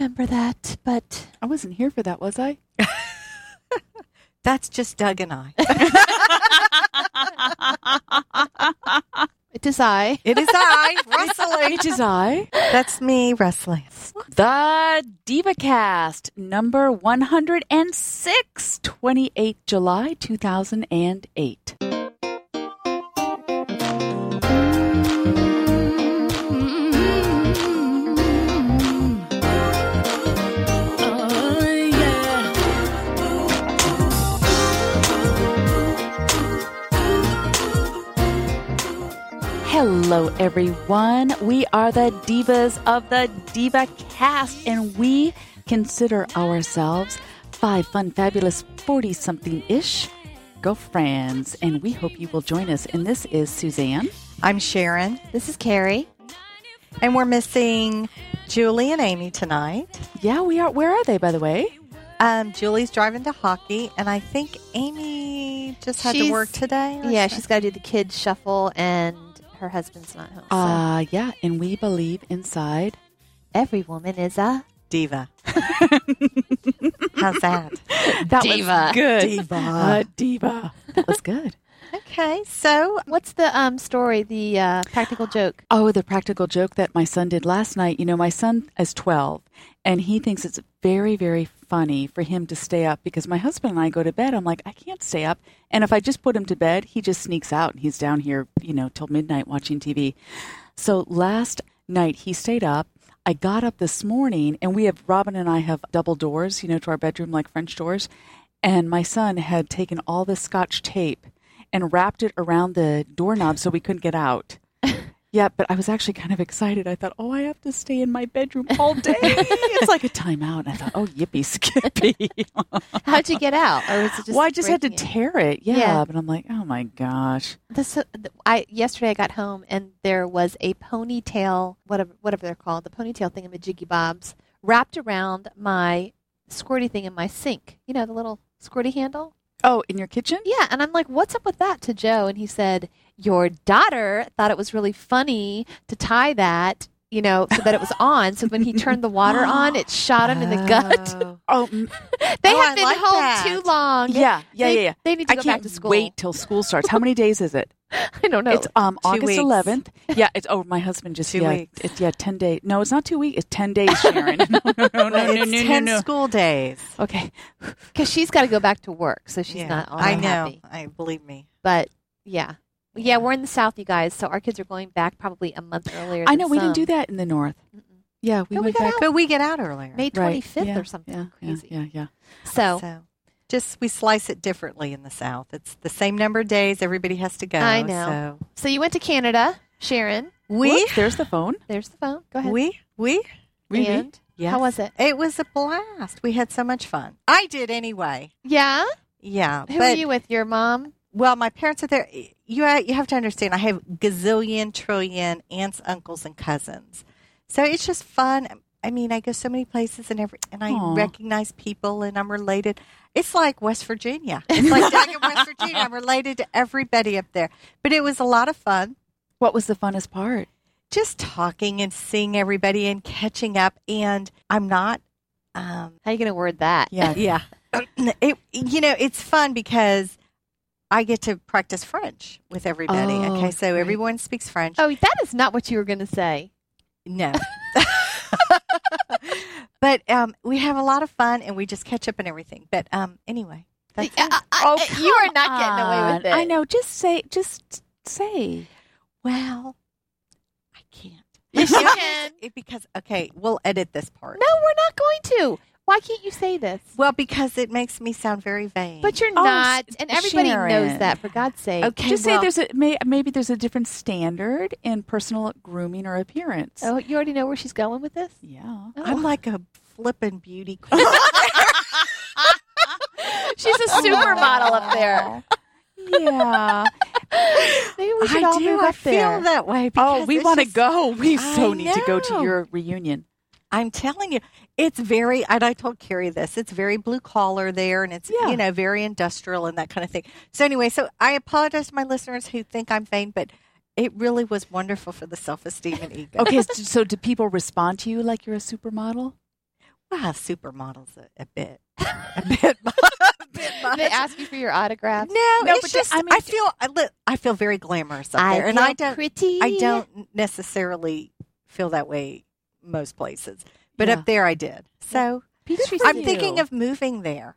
remember that, but I wasn't here for that, was I? That's just Doug and I. it is I. It is I, Rustley. It is I. That's me, Rustley. The DivaCast, number 106, 28 July 2008. Hello, everyone. We are the divas of the DivaCast, and we consider ourselves 5 fun, fabulous 40-something-ish girlfriends, and we hope you will join us. And this is Suzanne. I'm Sharon. This is Carrie. And we're missing Julie and Amy tonight. Yeah, we are. Where are they, by the way? Julie's driving to hockey, and I think Amy just had to work today. Yeah, she's got to do the kids' shuffle, and her husband's not home. So. Yeah, and we believe inside every woman is a diva. How's that? That diva. was good. Diva. Diva. That was good. Okay, so what's the story, the practical joke? Oh, the practical joke that my son did last night. You know, my son is 12, and he thinks it's very, very funny for him to stay up because my husband and I go to bed. I'm like, I can't stay up. And if I just put him to bed, he just sneaks out, and he's down here, you know, till midnight watching TV. So last night he stayed up. I got up this morning, and Robin and I have double doors, you know, to our bedroom, like French doors. And my son had taken all the Scotch tape and wrapped it around the doorknob so we couldn't get out. Yeah, but I was actually kind of excited. I thought, I have to stay in my bedroom all day. It's like a timeout. And I thought, yippee skippy. How'd you get out? Or was it just I just had to tear it. Yeah, but I'm like, oh my gosh. Yesterday I got home and there was a ponytail, whatever they're called, the ponytail thingamajiggy bobs, wrapped around my squirty thing in my sink. You know, the little squirty handle? Oh, in your kitchen? Yeah, and I'm like, what's up with that to Joe? And he said, your daughter thought it was really funny to tie that, you know, so that it was on. So when he turned the water on, it shot him in the gut. They have been home too long. Yeah. They need to go back to school. I can't wait till school starts. How many days is it? I don't know. It's August weeks. 11th. Yeah, it's my husband just 2 weeks. It's 10 days. No, it's not 2 weeks. It's 10 days, Sharon. No. It's 10 school days. Okay. Because she's got to go back to work, so she's not all I know. happy. Believe me. But yeah. Yeah, we're in the South, you guys, so our kids are going back probably a month earlier. I know, we didn't do that in the North. Mm-mm. Yeah, we went back. But we get out earlier. May 25th or something crazy. Yeah. So just we slice it differently in the South. It's the same number of days. Everybody has to go. I know. So you went to Canada, Sharon. Whoops, there's the phone. There's the phone. Go ahead. We? And Yes. how was it? It was a blast. We had so much fun. I did anyway. Yeah? Yeah. Who are you with? Your mom? Well, my parents are there. You have to understand, I have gazillion, trillion aunts, uncles, and cousins. So it's just fun. I mean, I go so many places and I recognize people and I'm related. It's like West Virginia. It's like down in West Virginia. I'm related to everybody up there. But it was a lot of fun. What was the funnest part? Just talking and seeing everybody and catching up. And I'm not. How are you going to word that? Yeah. It's fun because I get to practice French with everybody. Okay, so everyone speaks French. Oh, that is not what you were going to say. No. But we have a lot of fun and we just catch up and everything. But anyway. That's it. You are not getting away with it. I know. Just say. Well, I can't. Yes, you can. Because, we'll edit this part. No, we're not going to. Why can't you say this? Well, because it makes me sound very vain. But you're not, and everybody Sharon. knows that, for God's sake. Okay, Just say maybe there's a different standard in personal grooming or appearance. Oh, you already know where she's going with this? Yeah. Oh. I'm like a flippin' beauty queen. She's a supermodel up there. Yeah. Maybe we should all move up there. I feel that way. We want to go. We so need to go to know. your reunion. I'm telling you, it's very, and I told Carrie this, it's very blue collar there and it's, very industrial and that kind of thing. So anyway, I apologize to my listeners who think I'm vain, but it really was wonderful for the self-esteem and ego. Okay, so do people respond to you like you're a supermodel? Well, supermodels a bit, a bit much. They ask you for your autograph. No, No, it's but just I feel very glamorous up there, and I don't. pretty. I don't necessarily feel that way most places, but Yeah. up there I did. So Peachtree I'm City. thinking of moving there,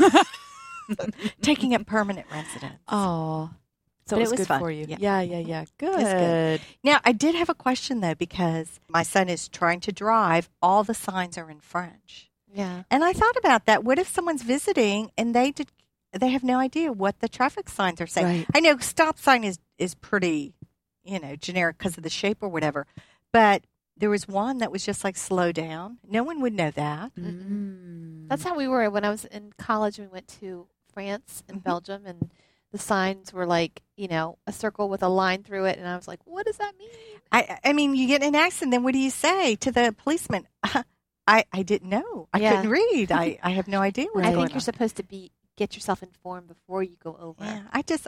taking up permanent residence. Oh, so But it was it was good fun. for you. Yeah. Yeah. was Good. good. Now, I did have a question though, because my son is trying to drive. All the signs are in French, Yeah. and I thought about that. What if someone's visiting and they have no idea what the traffic signs are saying? Right. I know stop sign is pretty, generic because of the shape or whatever, but there was one that was just like slow down. No one would know that. Mm. That's how we were when I was in college. We went to France and Mhm. Belgium, and the signs were like, a circle with a line through it. And I was like, what does that mean? I mean, you get in an accident, then what do you say to the policeman? I didn't know. I Yeah. couldn't read. I have no idea what's I going think you're on. supposed to get yourself informed before you go over. Yeah,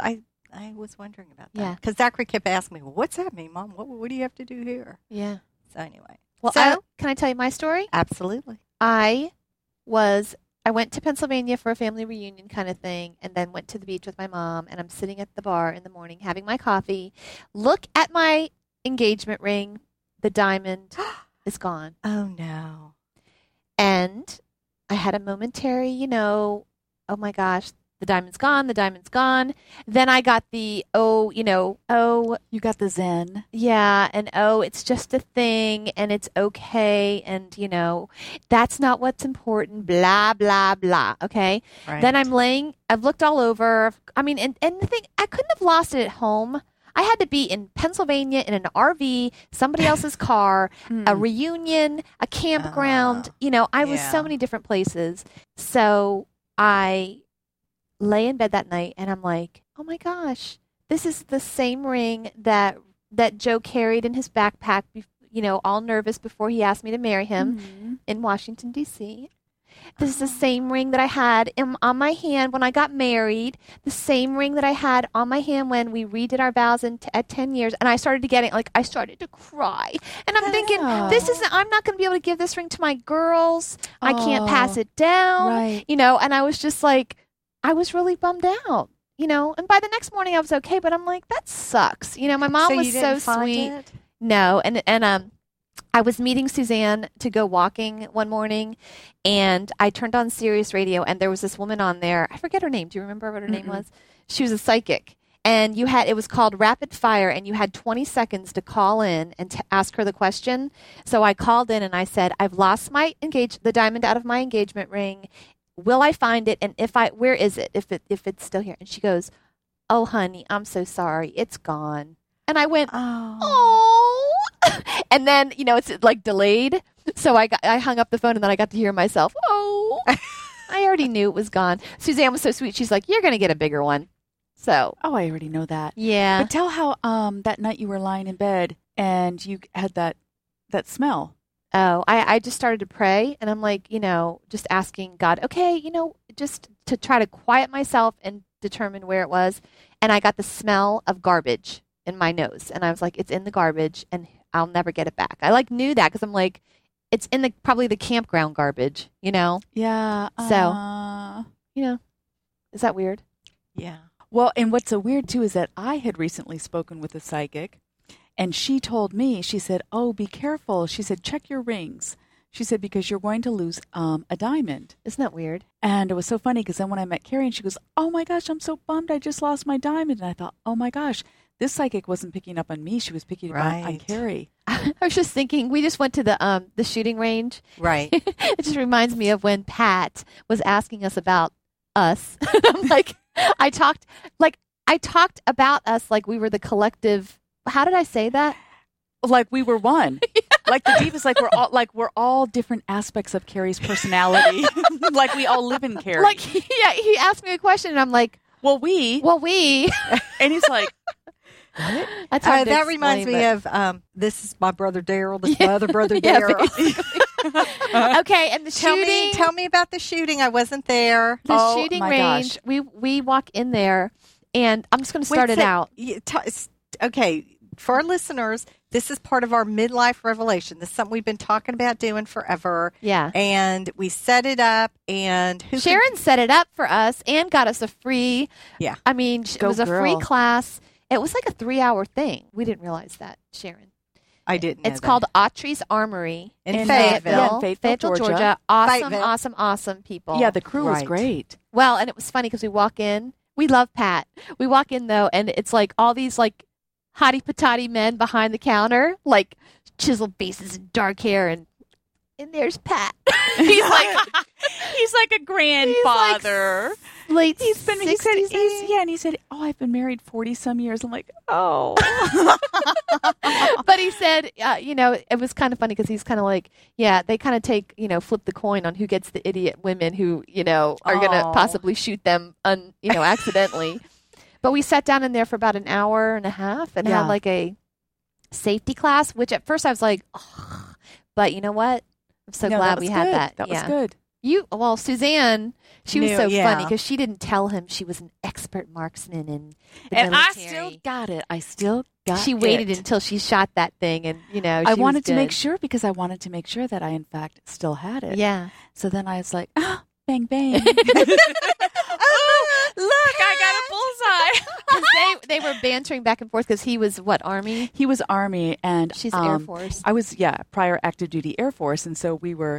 I was wondering about that. Yeah. Because Zachary kept asking me, well, what's that mean, Mom? What do you have to do here? Yeah. So anyway. Well, So- can I tell you my story? Absolutely. I went to Pennsylvania for a family reunion kind of thing, and then went to the beach with my mom, and I'm sitting at the bar in the morning having my coffee. Look at my engagement ring. The diamond is gone. Oh, no. And I had a momentary, oh my gosh, the diamond's gone, the diamond's gone. Then I got the, oh, You got the Zen. yeah, and it's just a thing, and it's okay, and, that's not what's important, blah, blah, blah, okay? Right. Then I've looked all over. I mean, and the thing, I couldn't have lost it at home. I had to be in Pennsylvania in an RV, somebody else's car, a reunion, a campground. I was so yeah. many different places. So I lay in bed that night and I'm like, oh my gosh, this is the same ring that Joe carried in his backpack, all nervous before he asked me to marry him Mhm. in Washington, D.C. This is the same ring that I had on my hand when I got married, the same ring that I had on my hand when we redid our vows at 10 years. And I started I started to cry. And I'm thinking, I'm not going to be able to give this ring to my girls. I can't pass Oh, it down. right. And I was just like, I was really bummed out. And by the next morning I was okay, but I'm like, that sucks. My mom so was you so didn't find sweet. it? No, and I was meeting Suzanne to go walking one morning, and I turned on Sirius Radio, and there was this woman on there. I forget her name. Do you remember what her name was? She was a psychic, and it was called Rapid Fire, and you had 20 seconds to call in and to ask her the question. So I called in and I said, I've lost the diamond out of my engagement ring. Will I find it? And where is it? If it's still here? And she goes, oh, honey, I'm so sorry. It's gone. And I went, oh. And then, it's like delayed. So I hung up the phone and then I got to hear myself, oh. I already knew it was gone. Suzanne was so sweet. She's like, you're going to get a bigger one. So, Oh, I already know that. yeah. But tell how that night you were lying in bed and you had that smell. Oh, I just started to pray and I'm like, just asking God, okay, just to try to quiet myself and determine where it was. And I got the smell of garbage in my nose. And I was like, it's in the garbage and I'll never get it back. I knew that because I'm like, it's in probably the campground garbage, Yeah. So- Is that weird? Yeah. Well, and what's so weird too is that I had recently spoken with a psychic, and she told me, she said, "Oh, be careful." She said, "Check your rings." She said, "Because you're going to lose a diamond." Isn't that weird? And it was so funny because then when I met Carrie, and she goes, "Oh my gosh, I'm so bummed. I just lost my diamond." And I thought, "Oh my gosh, this psychic wasn't picking up on me. She was picking up on Right. Carrie." I was just thinking, we just went to the shooting range. Right. It just reminds me of when Pat was asking us about us. I'm like, I talked about us like we were the collective. How did I say that? Like we were one. Like the Divas, we're all different aspects of Carrie's personality. Like we all live in Carrie. Like, yeah, he asked me a question, and I'm like, well, we. and he's like, what? that's hard to That reminds explain, me of this is my brother Daryl. This is my other brother Yeah, Daryl. okay, and the shooting. Tell me about the shooting. I wasn't there. The Oh, shooting my range. gosh. We walk in there, and I'm just going to start it out. Okay, for our listeners, this is part of our midlife revelation. This is something we've been talking about doing forever. Yeah. And we set it up, and Sharon set it up for us and got us a free. Yeah. I mean, it was a free class. It was like a 3-hour thing. We didn't realize that, Sharon. I didn't know It's that. called Autry's Armory in Fayetteville. Fayetteville, Georgia. Awesome, Fayetteville. awesome people. Yeah, the crew was Right. great. Well, and it was funny because we walk in. We love Pat. We walk in, though, and it's like all these, like, hottie-patati men behind the counter, like chiseled faces and dark hair, and there's Pat. He's like a grandfather. Late He said, 60s, and he said, oh, I've been married 40 some years. I'm like, oh. But he said, it was kind of funny because he's kind of like, yeah, they kind of take, flip the coin on who gets the idiot women who, are going to Oh. possibly shoot them, accidentally. But we sat down in there for about an hour and a half and Yeah. had like a safety class, which at first I was like, oh. But you know what? I'm so No, glad that we was had good. that. That was Yeah. good. Suzanne, she was Knew- so yeah. funny because she didn't tell him she was an expert marksman in the And I military. still got it. I still got She waited it. until she shot that thing, and I she wanted was to make good. sure because I wanted to make sure that I, in fact, still had it. Yeah. So then I was like, bang, bang. Look, I got a bullseye. 'Cause they were bantering back and forth because he was what, Army? He was Army, and She's Air Force. I was, prior active duty Air Force, and so we were,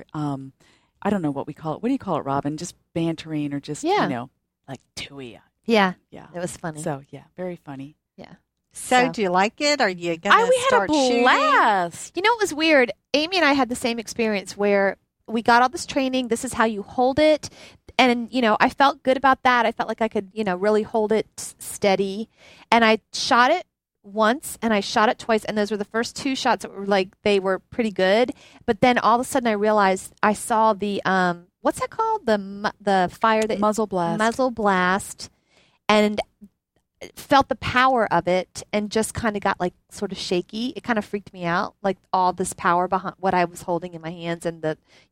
I don't know what we call it. What do you call it, Robin? Just bantering or just, Yeah. like tooey. Yeah. Yeah. It was funny. So, very funny. So, do you like it? Are you going we to had start a shooting? blast. You know, it was weird. Amy and I had the same experience where we got all this training. This is how you hold it. And, I felt good about that. I felt like I could, really hold it steady. And I shot it once and I shot it twice. And those were the first 2 shots that were like, they were pretty good. But then all of a sudden I realized I saw the, what's that called? The fire that Muzzle blast. muzzle blast, and felt the power of it and just kind of got like sort of shaky. It kind of freaked me out, like all this power behind what I was holding in my hands, and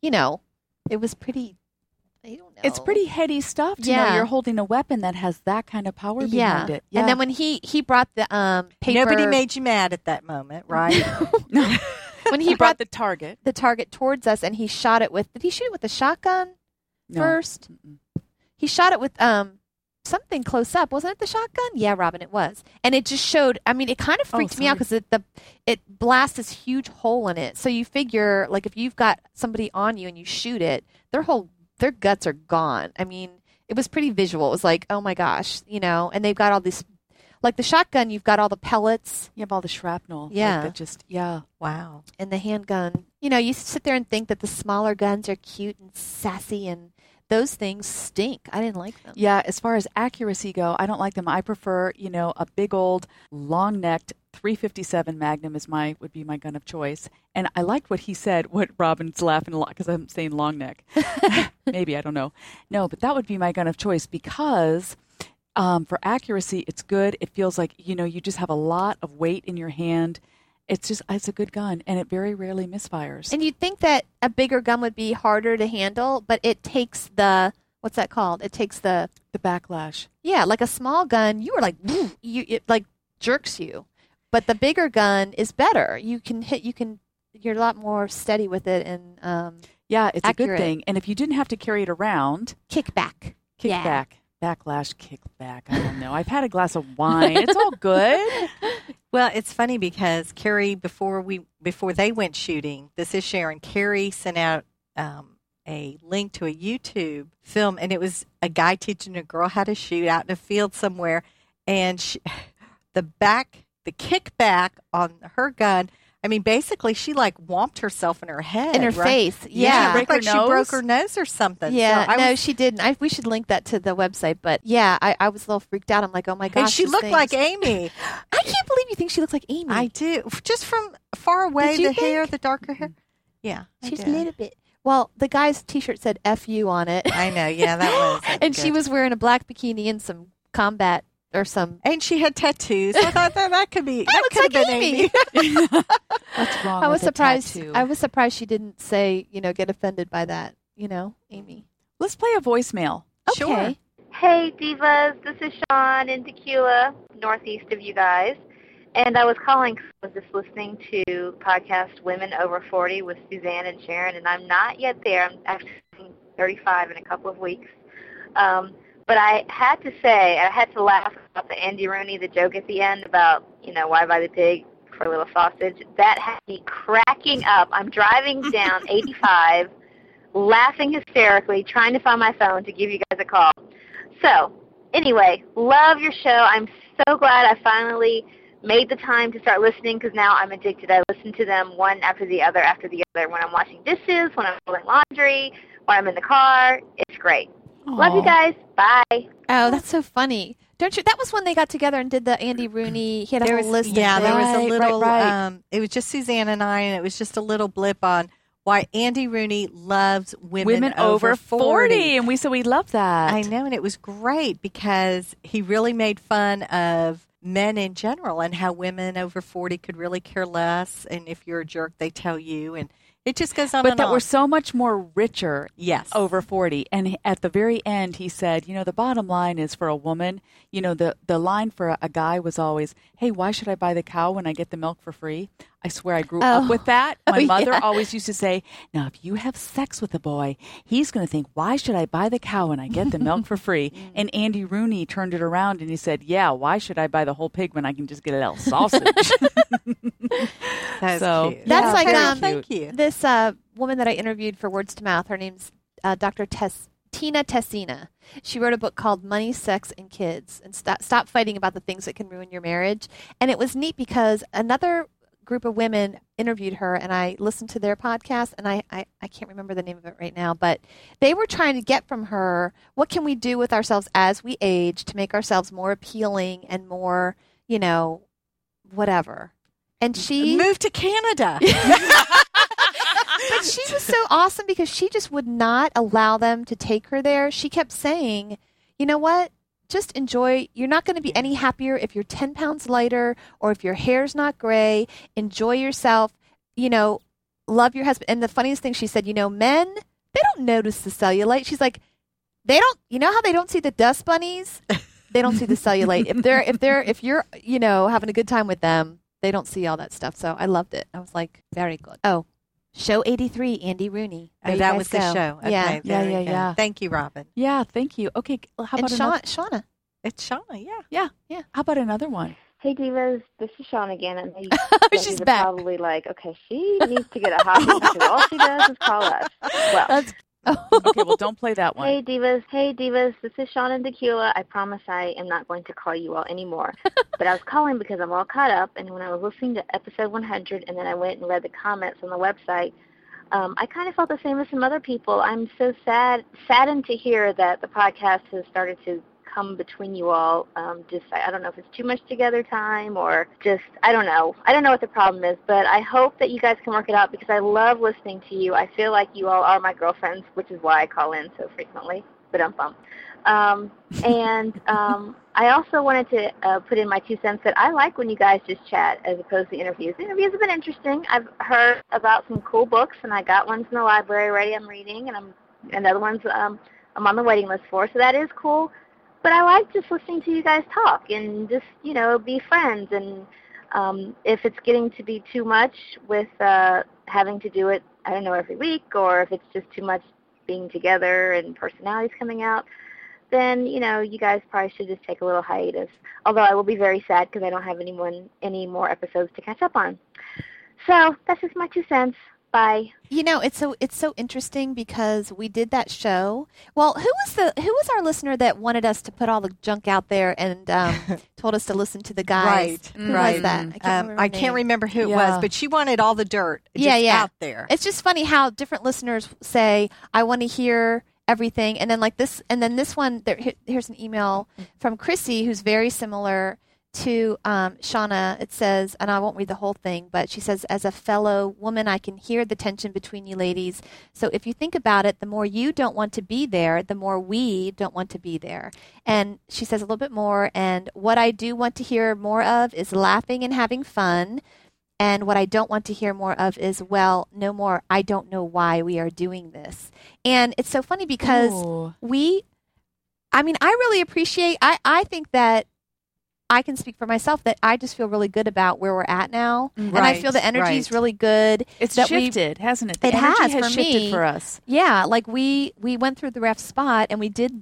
it was pretty, I don't know. It's pretty heady stuff to know Yeah. you're holding a weapon that has that kind of power behind it. Yeah. And then when he brought the paper, Nobody made you mad at that moment, right? when he he brought the target. the target towards us and he shot it with, did he shoot it with a shotgun No. first? Mm-mm. He shot it with something close up. Wasn't it the shotgun? Yeah, Robin, it was. And it just showed, I mean, it kind of freaked me out because it blasts this huge hole in it. So you figure, like, if you've got somebody on you and you shoot it, their guts are gone. I mean, it was pretty visual. It was like, oh my gosh, and they've got all this, like the shotgun, you've got all the pellets You have all the shrapnel. Yeah. Like that just, yeah. Wow. and the handgun. You sit there and think that the smaller guns are cute and sassy, and those things stink. I didn't like them. Yeah, as far as accuracy go, I don't like them. I prefer, a big old long-necked 357 Magnum would be my gun of choice. And I liked what he said, what Robin's laughing a lot because I'm saying long neck. Maybe, I don't know. No, but that would be my gun of choice because for accuracy, it's good. It feels like, you just have a lot of weight in your hand. It's a good gun, and it very rarely misfires. And you'd think that a bigger gun would be harder to handle, but it takes what's that called? It takes the backlash. yeah, like a small gun, you were like, woo, it like jerks you. But the bigger gun is better. You're a lot more steady with it and Yeah, it's accurate. a good thing. And if you didn't have to carry it around, kickback. Yeah. backlash, kickback, I don't know. I've had a glass of wine. It's all good. Well, it's funny because Carrie, before they went shooting, this is Sharon. Carrie sent out a link to a YouTube film, and it was a guy teaching a girl how to shoot out in a field somewhere, and the kickback on her gun. I mean, basically, she like whomped herself in her head, In her right? face. Yeah, Yeah. Break her like she nose? broke her nose or something. Yeah, So I no, was- she didn't. We should link that to the website. But yeah, I was a little freaked out. I'm like, oh my gosh. and she this looked thing's- like Amy. I can't believe you think she looks like Amy. I do, just from far away. Did you The hair, think? the darker hair. Yeah, I She's a did. little bit. Well, the guy's T-shirt said "F you" on it. I know. Yeah, that was. And she good. was wearing a black bikini and some combat or some. And she had tattoos. I thought that could be. That looks could have like been Amy. Amy. What's wrong I was with a surprised. tattoo? I was surprised she didn't say, get offended by that. Amy. Let's play a voicemail. Sure. Okay. Hey, Divas. This is Sean in Tequila, northeast of you guys. And I was calling 'cause I was just listening to podcast Women Over 40 with Suzanne and Sharon, and I'm not yet there. I'm actually 35 in a couple of weeks. But I had to say, I had to laugh about the Andy Rooney, the joke at the end about, why buy the pig for a little sausage. That had me cracking up. I'm driving down 85, laughing hysterically, trying to find my phone to give you guys a call. So, anyway, love your show. I'm so glad I finally made the time to start listening because now I'm addicted. I listen to them one after the other when I'm washing dishes, when I'm folding laundry, when I'm in the car. It's great. Aww. Love you guys. Bye. Oh, that's so funny. Don't you? That was when they got together and did the Andy Rooney. He had a whole list. Yeah, there was a little. Right. It was just Suzanne and I, and it was just a little blip on why Andy Rooney loves women over 40. And we said we love that. I know, and it was great because he really made fun of men in general and how women over 40 could really care less. And if you're a jerk, they tell you. And it just goes on but and that on. we're so much more richer over 40. And at the very end, he said, the bottom line is for a woman, the line for a guy was always, hey, why should I buy the cow when I get the milk for free? I swear I grew up with that. My mother always used to say, now, if you have sex with a boy, he's going to think, why should I buy the cow when I get the milk for free? And Andy Rooney turned it around and he said, yeah, why should I buy the whole pig when I can just get a little sausage? That's cute. That's like thank you. This woman that I interviewed for Words to Mouth, her name's Dr. Tina Tessina. She wrote a book called Money, Sex, and Kids, and Stop Fighting About the Things That Can Ruin Your Marriage. And it was neat because another group of women interviewed her, and I listened to their podcast, and I can't remember the name of it right now, but they were trying to get from her, what can we do with ourselves as we age to make ourselves more appealing and more, whatever. And she moved to Canada. But she was so awesome because she just would not allow them to take her there. She kept saying, you know what? Just enjoy. You're not going to be any happier if you're 10 pounds lighter or if your hair's not gray. Enjoy yourself. Love your husband. And the funniest thing she said, men, they don't notice the cellulite. She's like, they don't, how they don't see the dust bunnies? They don't see the cellulite. If you're, having a good time with them, they don't see all that stuff. So I loved it. I was like, very good. Oh, show 83, Andy Rooney. Oh, that was the show. Okay, yeah. Thank you, Robin. Yeah, thank you. Okay, how about Shauna? It's Shauna, yeah. How about another one? Hey, Divas, this is Shawn again. And she's back. Probably like, okay, she needs to get a hobby because all she does is call us. Well, okay, well, don't play that one. Hey, Divas, this is Shawn and Tequila. I promise I am not going to call you all anymore. But I was calling because I'm all caught up, and when I was listening to episode 100 and then I went and read the comments on the website, I kind of felt the same as some other people. I'm so saddened to hear that the podcast has started to come between you all. I don't know if it's too much together time or just, I don't know. I don't know what the problem is, but I hope that you guys can work it out because I love listening to you. I feel like you all are my girlfriends, which is why I call in so frequently, but I'm bummed. I also wanted to put in my 2 cents that I like when you guys just chat as opposed to interviews. The interviews have been interesting. I've heard about some cool books, and I got ones in the library already I'm reading, and other ones I'm on the waiting list for, so that is cool. But I like just listening to you guys talk and just, be friends. And if it's getting to be too much with having to do it, I don't know, every week, or if it's just too much being together and personalities coming out, then, you guys probably should just take a little hiatus. Although I will be very sad because I don't have any more episodes to catch up on. So that's just my 2 cents. Bye. It's so interesting because we did that show. Well, who was our listener that wanted us to put all the junk out there and told us to listen to the guys? Right. Who was that? I can't remember who it was, but she wanted all the dirt out there. It's just funny how different listeners say, I want to hear everything. And then this one, here's an email from Chrissy who's very similar to Shauna. It says, and I won't read the whole thing, but she says, as a fellow woman, I can hear the tension between you ladies. So if you think about it, the more you don't want to be there, the more we don't want to be there. And she says a little bit more, and what I do want to hear more of is laughing and having fun. And what I don't want to hear more of is, well, no more, I don't know why we are doing this. And it's so funny because I really appreciate, I think that I can speak for myself that I just feel really good about where we're at now. And I feel the energy is really good. It's that shifted, hasn't it? The it energy has for shifted me. for us. Yeah, like we went through the rough spot and we did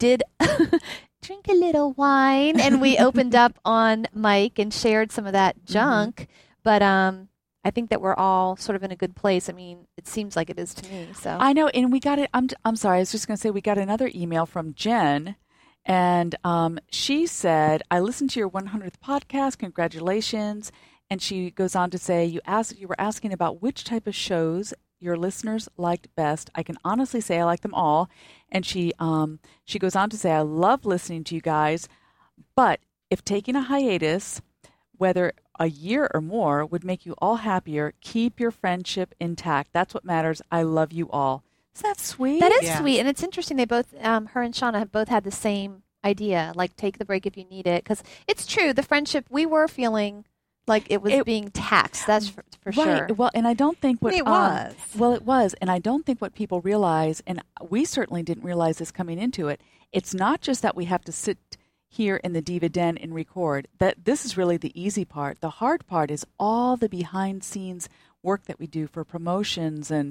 drink a little wine and we opened up on Mike and shared some of that junk. But I think that we're all sort of in a good place. I mean, it seems like it is to me. So I know, and we got it. I'm sorry. I was just going to say we got another email from Jen, and she said, "I listened to your 100th podcast. Congratulations!" And she goes on to say, "You were asking about which type of shows your listeners liked best. I can honestly say I like them all." And she goes on to say, "I love listening to you guys, but if taking a hiatus, whether a year or more, would make you all happier, keep your friendship intact. That's what matters. I love you all." Isn't that sweet? that is sweet, and it's interesting. They both, her and Shauna, have both had the same idea. Like, take the break if you need it, because it's true. The friendship, we were feeling like it was being taxed. That's for sure. Well, and I don't think what it was. Well, it was, and I don't think what people realize, and we certainly didn't realize this coming into it. It's not just that we have to sit here in the Diva Den and record. That this is really the easy part. The hard part is all the behind scenes work that we do for promotions and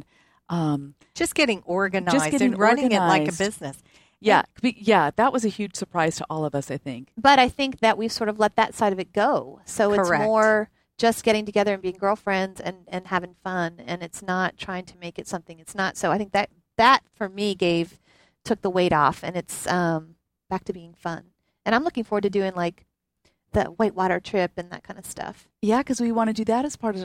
just getting organized and running it like a business. Yeah, that was a huge surprise to all of us, I think. But I think that we've sort of let that side of it go. So it's more just getting together and being girlfriends and having fun, and it's not trying to make it something it's not. So I think that for me took the weight off, and it's back to being fun. And I'm looking forward to doing like the whitewater trip and that kind of stuff. Yeah, because we want to do that as part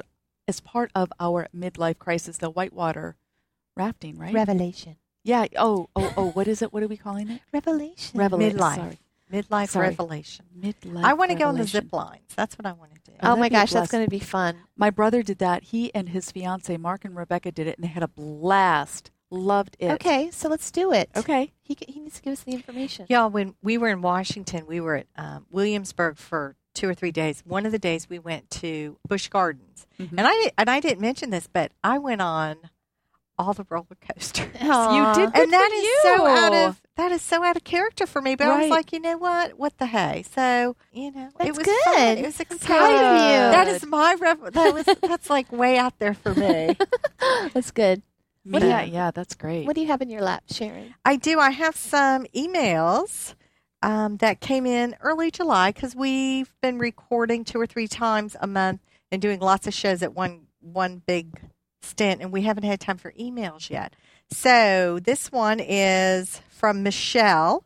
of our midlife crisis, the whitewater rafting, right? Revelation. Yeah. Oh, what is it? What are we calling it? Revelation. Midlife. Sorry. Midlife Sorry. revelation. Midlife I want to go on the revelation. zip lines. That's what I want to do. Oh my that'd be a gosh, that's blast. going to be fun. My brother did that. He and his fiance, Mark and Rebecca, did it, and they had a blast. Loved it. Okay, so let's do it. Okay. He needs to give us the information. Y'all, when we were in Washington, we were at Williamsburg for 2 or 3 days. One of the days we went to Busch Gardens, and I didn't mention this, but I went on all the roller coasters. Aw. You did, good And that for is you. that is so out of character for me. But I was Right. like, you know what the hey? So it That's was good. fun. It was That's exciting. proud of you. That is my that's like way out there for me. That's good. What do you- Yeah, that's great. What do you have in your lap, Sharon? I do. I have some emails that came in early July because we've been recording 2 or 3 times a month and doing lots of shows at one big stint, and we haven't had time for emails yet. So this one is from Michelle,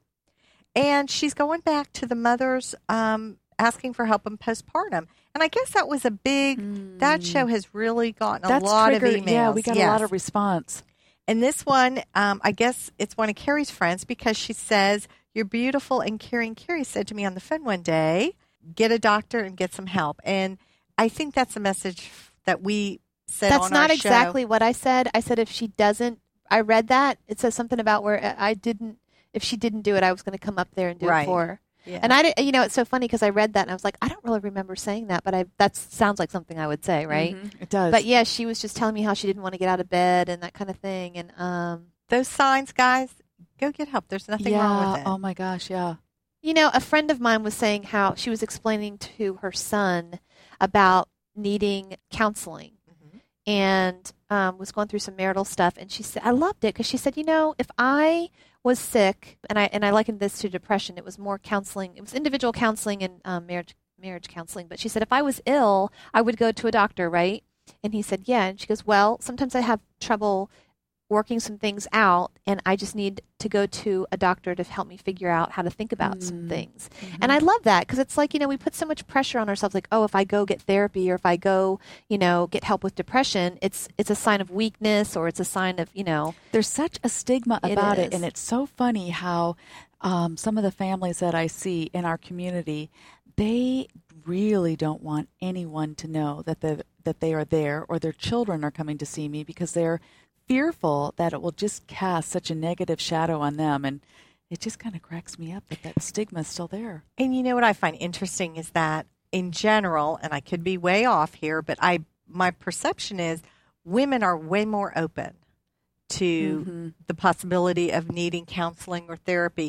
and she's going back to the mothers asking for help in postpartum. And I guess that was a big, that show has really gotten a lot of emails. Yeah, we got a Yes. lot of response. And this one, I guess it's one of Carrie's friends because she says, "You're beautiful and caring." Carrie said to me on the phone one day, "Get a doctor and get some help." And I think that's a message that we said That's on not our show. exactly what I said. I said if she doesn't, I read that. It says something about where I didn't, if she didn't do it, I was going to come up there and do Right. it for her. Yeah. And I did, it's so funny because I read that and I was like, I don't really remember saying that, but that sounds like something I would say, right? It does. But yeah, she was just telling me how she didn't want to get out of bed and that kind of thing. And, Those signs, guys, go get help. There's nothing wrong with it. Oh my gosh, yeah. a friend of mine was saying how she was explaining to her son about needing counseling and was going through some marital stuff. And she said, I loved it because she said, if I was sick, and I likened this to depression, it was more counseling. It was individual counseling and marriage counseling. But she said, if I was ill, I would go to a doctor, right? And he said, yeah. And she goes, well, sometimes I have trouble working some things out, and I just need to go to a doctor to help me figure out how to think about some things. And I love that because it's like, we put so much pressure on ourselves, like, oh, if I go get therapy or if I go, get help with depression, it's a sign of weakness or it's a sign of, There's such a stigma It about it, is. and it's so funny how some of the families that I see in our community, they really don't want anyone to know that they are there or their children are coming to see me because they're fearful that it will just cast such a negative shadow on them. And it just kind of cracks me up that stigma is still there. And you know what I find interesting is that in general, and I could be way off here, but my perception is women are way more open to the possibility of needing counseling or therapy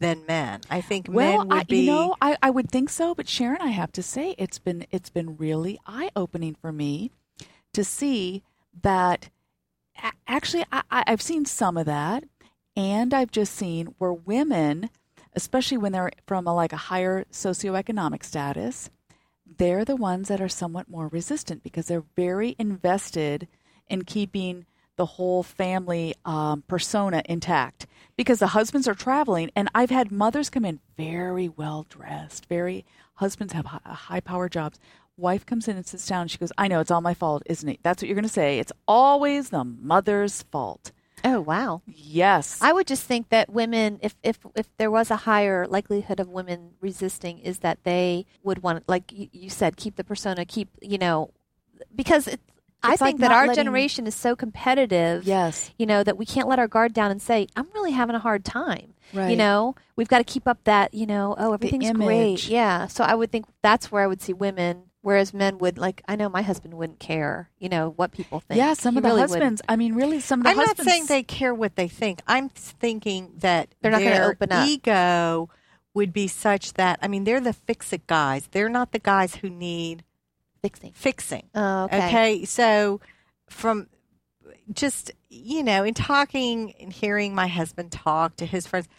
than men. I think men would be. I would think so. But Sharon, I have to say, it's been really eye-opening for me to see that. Actually, I've seen some of that, and I've just seen where women, especially when they're from a higher socioeconomic status, they're the ones that are somewhat more resistant because they're very invested in keeping the whole family persona intact because the husbands are traveling. And I've had mothers come in very well dressed, husbands have high power jobs. Wife comes in and sits down and she goes, I know, it's all my fault, isn't it? That's what you're going to say. It's always the mother's fault. Oh, wow. Yes. I would just think that women, if there was a higher likelihood of women resisting, is that they would want, like you said, keep the persona, because I think that our generation is so competitive, yes, that we can't let our guard down and say, I'm really having a hard time. Right. We've got to keep up that, everything's great. Yeah. So I would think that's where I would see women. Whereas men would, I know my husband wouldn't care, what people think. Yeah, some of the husbands, some of the I'm husbands. not saying they care what they think. I'm thinking that they're not going to open up. Ego would be such that, they're the fix-it guys. They're not the guys who need fixing. Oh, okay. Okay, so from just, in talking and hearing my husband talk to his friends,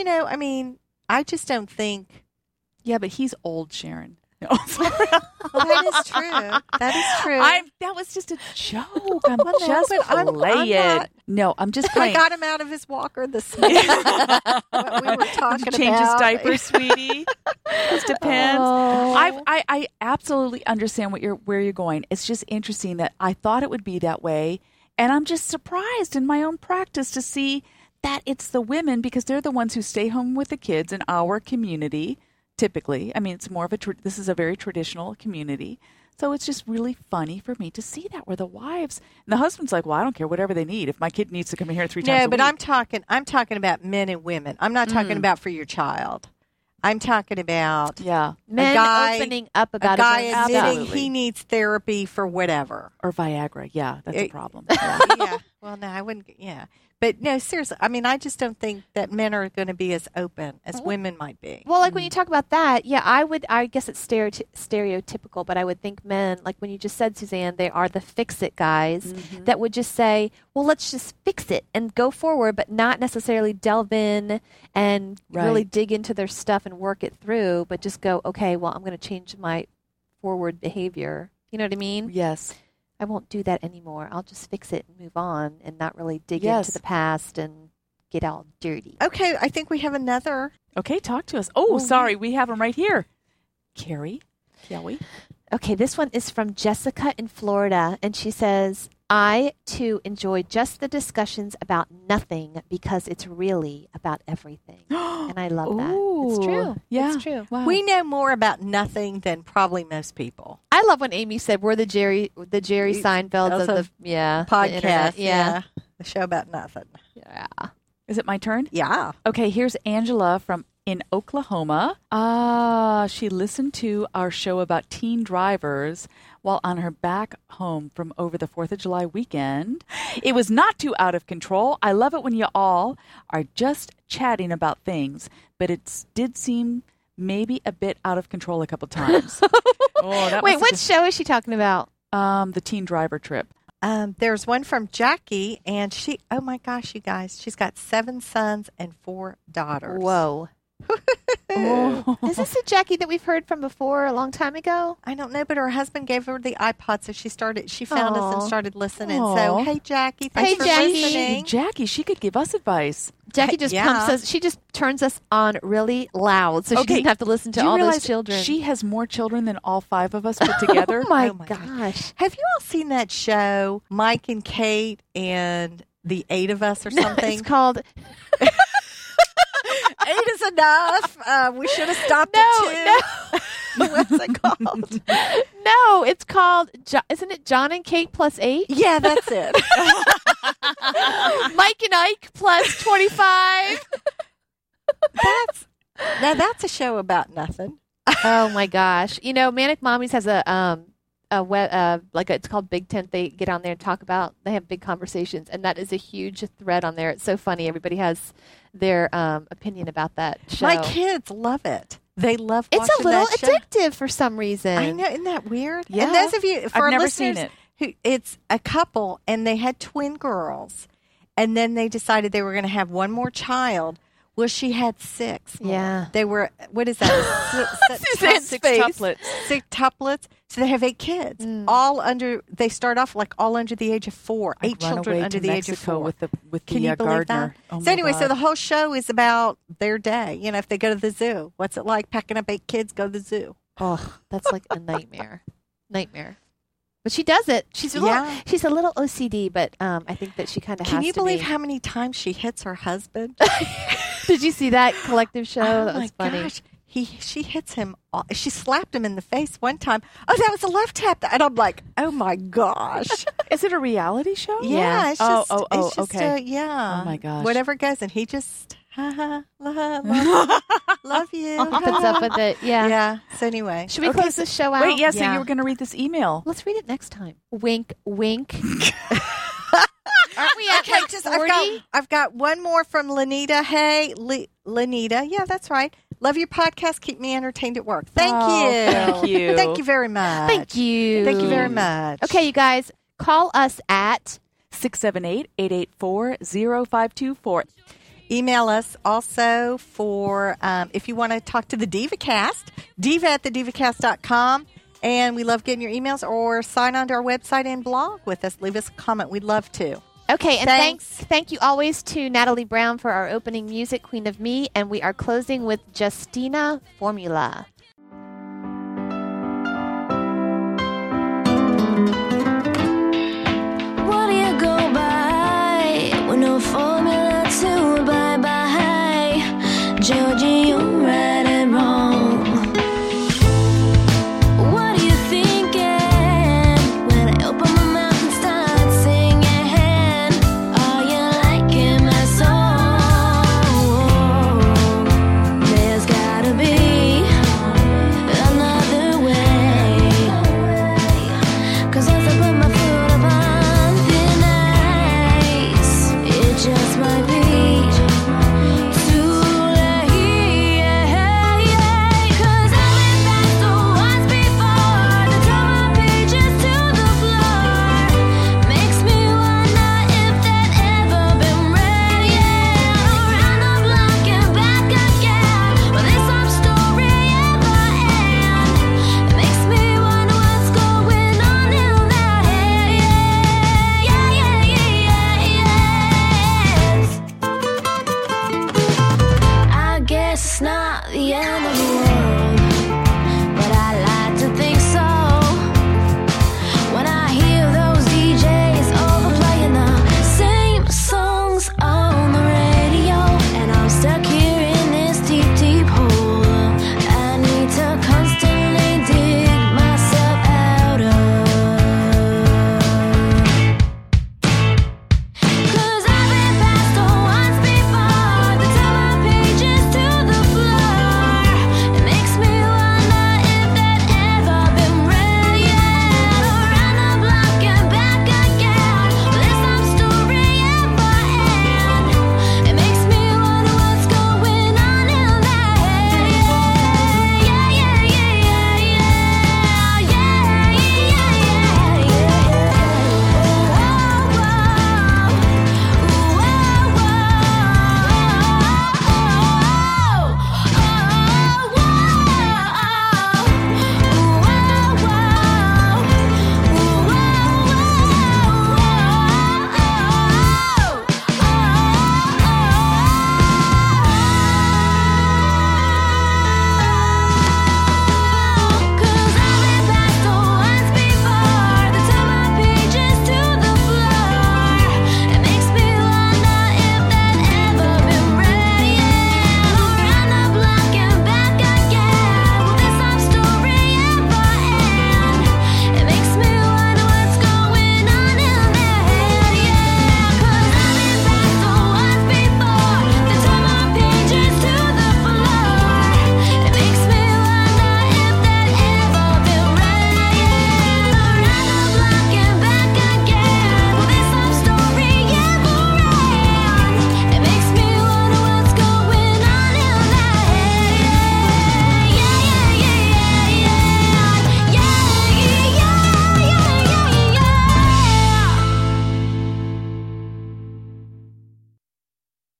I just don't think. Yeah, but he's old, Sharon. No. That is true. That is true. That was just a joke. I'm just playing. No, I'm just playing. I got him out of his walker this morning. What we were talking Did you change about. his diaper, sweetie? Just depends. Oh. I absolutely understand where you're going. It's just interesting that I thought it would be that way, and I'm just surprised in my own practice to see that it's the women because they're the ones who stay home with the kids in our community. Typically, it's more of this is a very traditional community. So it's just really funny for me to see that where the wives and the husband's like, well, I don't care, whatever they need. If my kid needs to come in here 3 times a week. No, but I'm talking about men and women. I'm not talking about for your child. I'm talking about men opening up about a guy admitting Absolutely. He needs therapy for whatever. Or Viagra. Yeah, that's a problem. Yeah. Well, no, I wouldn't. Yeah. But no, seriously, I just don't think that men are going to be as open as women might be. Well, when you talk about that, I guess it's stereotypical, but I would think men, like when you just said, Suzanne, they are the fix-it guys that would just say, well, let's just fix it and go forward, but not necessarily delve in and really dig into their stuff and work it through, but just go, okay, well, I'm going to change my forward behavior. You know what I mean? Yes. I won't do that anymore. I'll just fix it and move on and not really dig into the past and get all dirty. Okay, I think we have another. Okay, talk to us. Oh, sorry, we have them right here. Carrie. Okay, this one is from Jessica in Florida, and she says, I, too, enjoy just the discussions about nothing because it's really about everything. And I love that. It's true. Yeah. It's true. Wow. We know more about nothing than probably most people. I love when Amy said we're the Jerry Seinfelds of the podcast. The internet. Yeah. The show about nothing. Yeah. Is it my turn? Yeah. Okay, here's Angela in Oklahoma. She listened to our show about teen drivers while on her back home from over the 4th of July weekend. It was not too out of control. I love it when you all are just chatting about things, but it did seem maybe a bit out of control a couple times. Wait, what show is she talking about? The teen driver trip. There's one from Jackie, and she, oh my gosh, you guys, she's got 7 sons and 4 daughters. Whoa. Is this a Jackie that we've heard from before a long time ago? I don't know, but her husband gave her the iPod, so she found us and started listening. Aww. So, hey, Jackie, thanks for listening. Jackie, she could give us advice. Jackie just pumps us. She just turns us on really loud, so she doesn't have to listen to all those children. She has more children than all 5 of us put together. Oh my gosh! Have you all seen that show, Mike and Kate and the 8 of Us or something? It's called 8 is enough. We should have stopped at 2. No. What's it called? No, it's called, isn't it John and Kate plus 8? Yeah, that's it. Mike and Ike plus 25. That's a show about nothing. Oh my gosh. Manic Mommies has it's called Big Tent. They get on there and talk about. They have big conversations, and that is a huge thread on there. It's so funny. Everybody has their opinion about that show. My kids love it. They love It's watching a little that show. addictive for some reason. I know, isn't that weird? Yeah. And those of you, for I've our never listeners, seen it. It's a couple, and they had twin girls, and then they decided they were going to have one more child. Well, she had 6 more. Yeah. They were, what is that? Suzanne's Six face. tuplets. 6 tuplets. So they have 8 kids, they start off like all under the age of 4. I'd 8 run children away under to the age of Mexico 4. with the Can you believe gardener. that? Oh So my anyway, so God. the whole show is about their day. You know, if they go to the zoo, what's it like packing up 8 kids, go to the zoo? Oh, that's like a nightmare. Nightmare. But she does it. She's a little OCD, but I think that she kind of has to Can you believe be. how many times she hits her husband? Did you see that collective show? Oh That my was funny. gosh. She hits him. She slapped him in the face one time. Oh, that was a left tap. And I'm like, oh my gosh. Is it a reality show? Yeah. It's Oh, just, oh, oh, it's just okay. yeah. Oh my gosh. Whatever goes. And he just, love you. Puts up with it. Yeah. Yeah. So anyway. Should we Okay, close this show out? Wait, so Yeah. you were going to read this email. Let's read it next time. Wink, wink. Aren't we at Okay, like just 40? I've got one more from Lenita. Hey, Lenita. Yeah, that's right. Love your podcast. Keep me entertained at work. Thank Oh, you. thank you. Thank you very much. Thank you. Thank you very much. Okay, you guys, call us at 678-884-0524. Email us also for if you want to talk to the DivaCast, diva@thedivacast.com. And we love getting your emails, or sign on to our website and blog with us. Leave us a comment. We'd love to. Okay, and Thanks. thank you always to Natalie Brown for our opening music, Queen of Me, and we are closing with Justina Formula. What do you go by? With no formula to abide by. Georgie